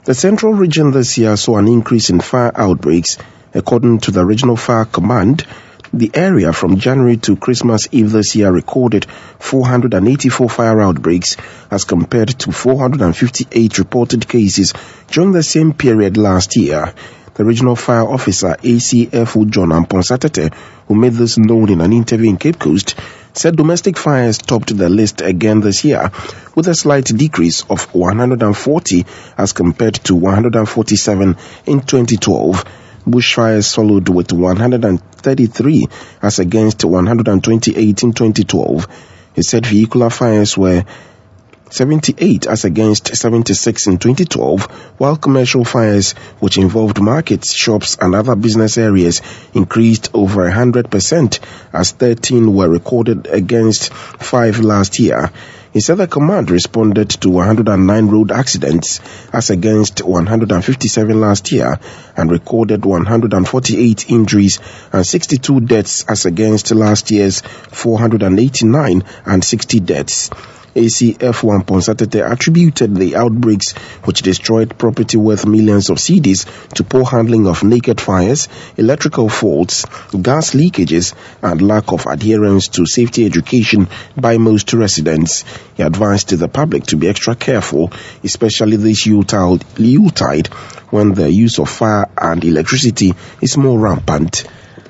The Central Region this year saw an increase in fire outbreaks. According to the Regional Fire Command, the area from January to Christmas Eve this year recorded 484 fire outbreaks as compared to 458 reported cases during the same period last year. The Regional Fire Officer, ACF John Amponsatete, who made this known in an interview in Cape Coast, said domestic fires topped the list again this year, with a slight decrease of 140 as compared to 147 in 2012. Bushfires followed with 133 as against 128 in 2012. He said vehicular fires were 78 as against 76 in 2012, while commercial fires, which involved markets, shops and other business areas, increased over 100% as 13 were recorded against 5 last year. He said the command responded to 109 road accidents as against 157 last year and recorded 148 injuries and 62 deaths as against last year's 489 and 60 deaths. ACF Amponsatete attributed the outbreaks, which destroyed property worth millions of cedis, to poor handling of naked fires, electrical faults, gas leakages, and lack of adherence to safety education by most residents. He advised the public to be extra careful, especially this Yuletide, when the use of fire and electricity is more rampant.